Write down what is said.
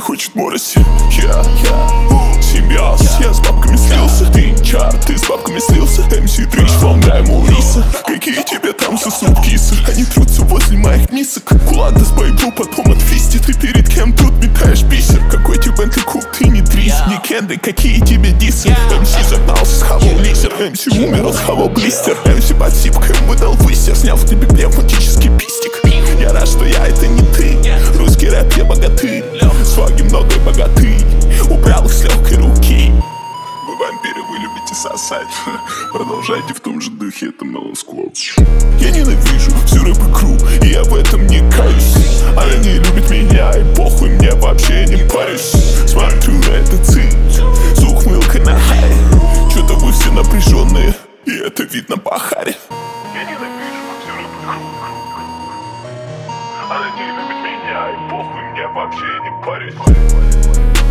хочет морось. Симбиоз, я с бабками слился. Ты чар, ты с бабками слился. МС Трич, вам дай ему риса. Какие тебе там соснут кисы? Они трутся возле моих мисок. Куланда с байбу потом отфистит. Ты перед кем тут метаешь бисер? Какой тебе Бентли Куб, ты не трис. Не кенды, какие тебе дисы? МС загнался, схавал лизер. МС умер, схавал блистер. МС под сипкой выдал высер. Снял в тебе пневматический пистик. Я рад, что я это не ты. Русский рэп, я богатырь. Сваги много и богатый. Убрал их с легкой руки. Вы вампиры, вы любите сосать. Продолжайте в том же духе, это Melon Squad. Я ненавижу всю рэп-игру, и я в этом не каюсь. Она не любит меня, и похуй, мне вообще не парюсь. Смотрю на этот цит с ухмылкой на хай. Чё-то вы все напряженные, и это видно по харе. Я ненавижу всю рэп-игру. Она не любит меня, и похуй, мне вообще не парюсь.